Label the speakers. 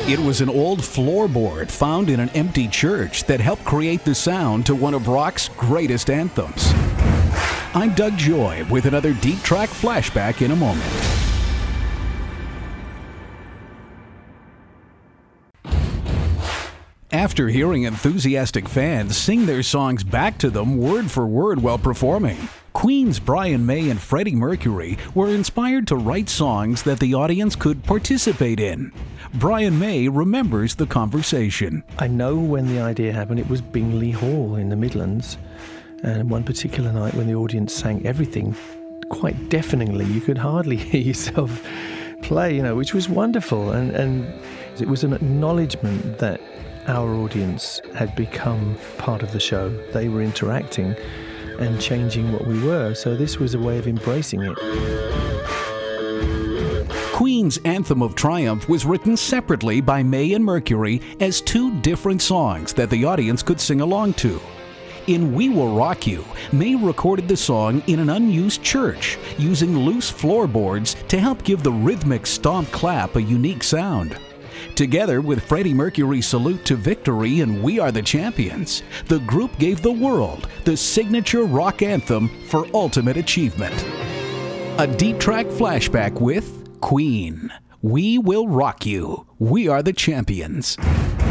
Speaker 1: It was an old floorboard found in an empty church that helped create the sound to one of rock's greatest anthems. I'm Doug Joy with another Deep Track flashback in a moment. After hearing enthusiastic fans sing their songs back to them word for word while performing, Queen's Brian May and Freddie Mercury were inspired to write songs that the audience could participate in. Brian May remembers the conversation.
Speaker 2: I know when the idea happened, it was Bingley Hall in the Midlands. And one particular night when the audience sang everything quite deafeningly, you could hardly hear yourself play, which was wonderful. And it was an acknowledgement that our audience had become part of the show. They were interacting and changing what we were. So this was a way of embracing it.
Speaker 1: Queen's Anthem of Triumph was written separately by May and Mercury as two different songs that the audience could sing along to. In We Will Rock You, May recorded the song in an unused church, using loose floorboards to help give the rhythmic stomp clap a unique sound. Together with Freddie Mercury's Salute to Victory and We Are the Champions, the group gave the world the signature rock anthem for ultimate achievement. A Deep Track flashback with Queen. We Will Rock You. We Are the Champions.